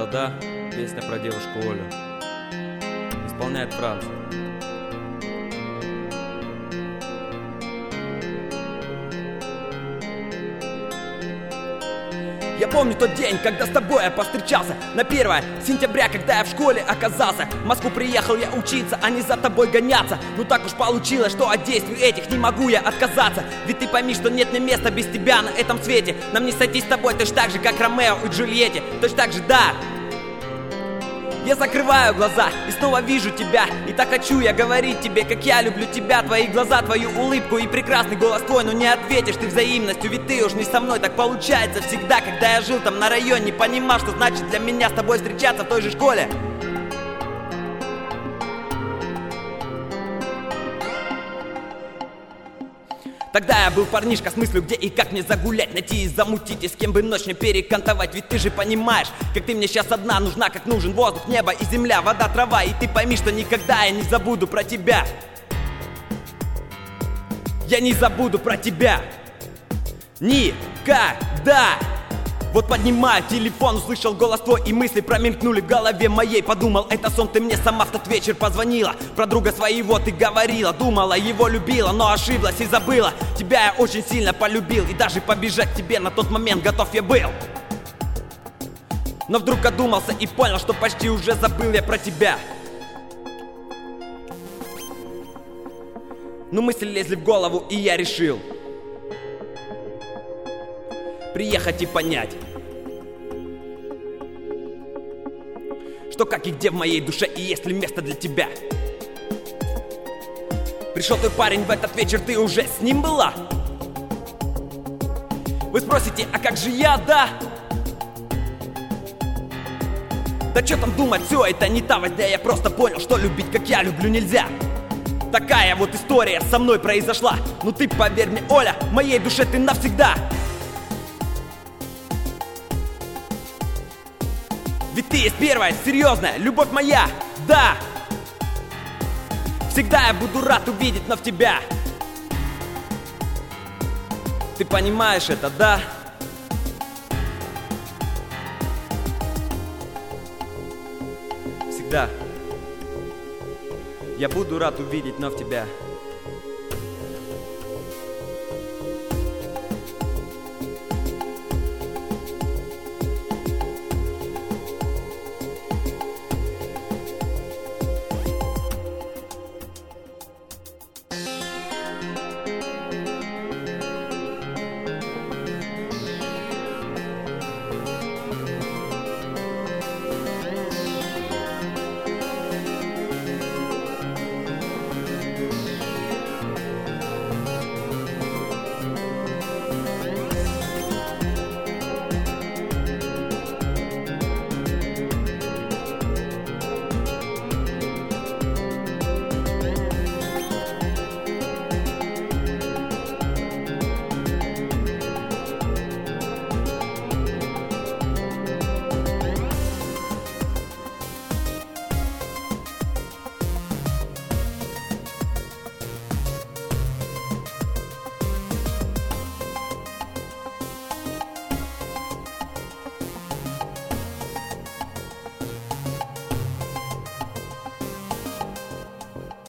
слышала, да? Песня про девушку Олю. Исполняет Франц. Я помню тот день, когда с тобой я повстречался. На 1 сентября, когда я в школе оказался. В Москву приехал я учиться, а не за тобой гоняться. Ну так уж получилось, что от действий этих не могу я отказаться. Ведь ты пойми, что нет мне места без тебя на этом свете. Нам не сойтись с тобой точно так же, как Ромео и Джульетте. Точно так же, да. Я закрываю глаза и снова вижу тебя. И так хочу я говорить тебе, как я люблю тебя. Твои глаза, твою улыбку и прекрасный голос твой. Но не ответишь ты взаимностью, ведь ты уж не со мной. Так получается всегда, когда я жил там на районе. Не понимал, что значит для меня с тобой встречаться в той же школе. Тогда я был парнишка с мыслью, где и как мне загулять, найти и замутить, и с кем бы ночь мне перекантовать. Ведь ты же понимаешь, как ты мне сейчас одна нужна, как нужен воздух, небо и земля, вода, трава. И ты пойми, что никогда я не забуду про тебя. Я не забуду про тебя. Никогда. Вот поднимаю телефон, услышал голос твой, и мысли промелькнули в голове моей. Подумал, это сон, ты мне сама в тот вечер позвонила. Про друга своего ты говорила, думала, его любила, но ошиблась и забыла. Тебя я очень сильно полюбил, и даже побежать к тебе на тот момент готов я был. Но вдруг одумался и понял, что почти уже забыл я про тебя. Но мысли лезли в голову, и я решил приехать и понять, что как и где в моей душе, и есть ли место для тебя. Пришел твой парень в этот вечер, ты уже с ним была? Вы спросите, а как же я, да? Да что там думать, все это не та возня. Я просто понял, что любить, как я люблю, нельзя. Такая вот история со мной произошла. Ну ты поверь мне, Оля, в моей душе ты навсегда. Ведь ты есть первая, серьезная, любовь моя, да. Всегда я буду рад увидеть вновь тебя. Ты понимаешь это, да? Всегда я буду рад увидеть вновь тебя.